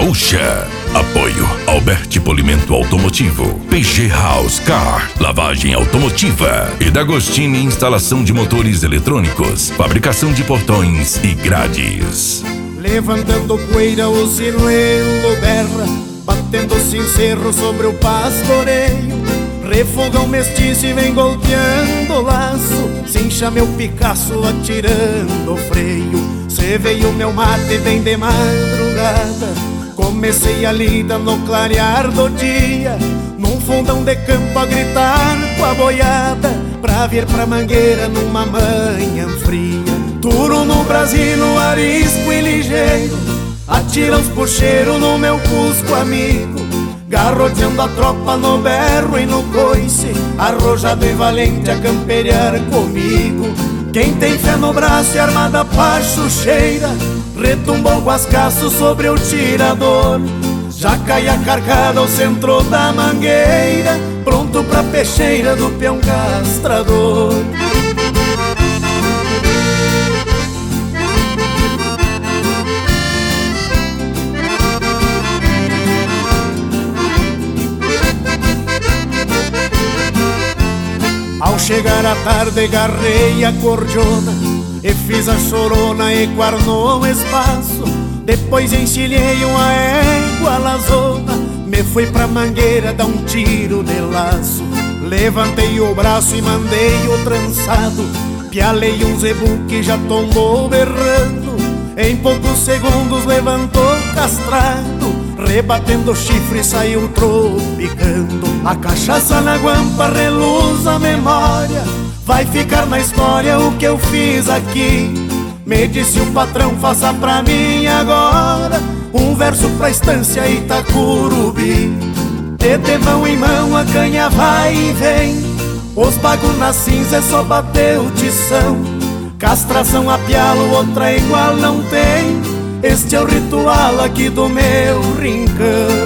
Gaúcha. Apoio Alberti Polimento Automotivo, PG House Car, lavagem automotiva e D'Agostini Instalação de motores eletrônicos, fabricação de portões e grades. Levantando poeira o sinuelo berra, batendo sincero sobre o pastoreio. Refogão mestiço e vem golpeando o laço, cincha meu Picasso atirando o freio. Cê veio meu mate bem de madrugada, comecei a lida no clarear do dia, num fundão de campo a gritar com a boiada, pra vir pra Mangueira numa manhã fria. Turo no Brasil, arisco e ligeiro, atira os puxeiros no meu cusco amigo, garroteando a tropa no berro e no coice, arrojado e valente a camperear comigo. Quem tem fé no braço e armada pachucheira, retumbou o guascaço sobre o tirador. Já cai a carcada ao centro da mangueira, pronto pra peixeira do peão castrador. Ao chegar a tarde garrei a cordiona e fiz a chorona e guarnou o espaço. Depois encilhei uma égua lazona, me fui pra Mangueira dar um tiro de laço. Levantei o braço e mandei o trançado, pialei um zebu que já tombou berrando. Em poucos segundos levantou castrado, rebatendo o chifre saiu tropicando. A cachaça na guampa reluz a memória, vai ficar na história o que eu fiz aqui. Me disse o patrão, faça pra mim agora um verso pra estância Itacurubi. De mão em mão a canha vai e vem, os bagos na cinza é só bater o tição. Castração a pialo, outra igual não tem, este é o ritual aqui do meu rincão.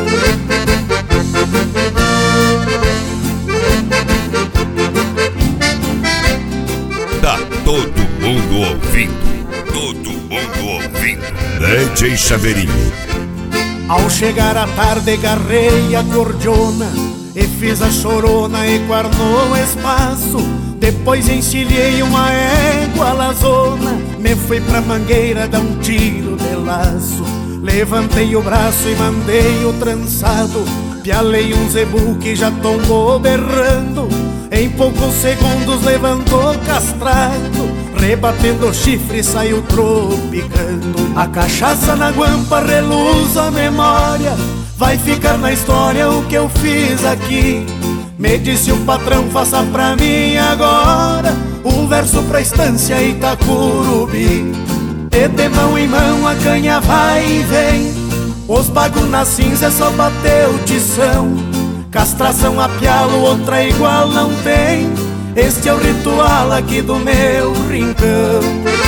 Tá todo mundo ouvindo, todo mundo ouvindo. DJ Chaveirinho. Ao chegar à tarde garrei a cordiona e fiz a chorona e guarnou o espaço. Depois encilhei uma égua lazona, me fui pra Mangueira dar um tiro de laço. Levantei o braço e mandei o trançado, pialei um zebu que já tombou berrando. Em poucos segundos levantou castrado, rebatendo o chifre saiu tropicando. A cachaça na guampa reluz a memória, vai ficar na história o que eu fiz aqui. Me disse o patrão, faça pra mim agora um verso pra estância Itacurubi. De mão em mão a canha vai e vem, os bagos na cinza é só bater o tição. Castração a pialo, outra igual não tem, este é o ritual aqui do meu rincão.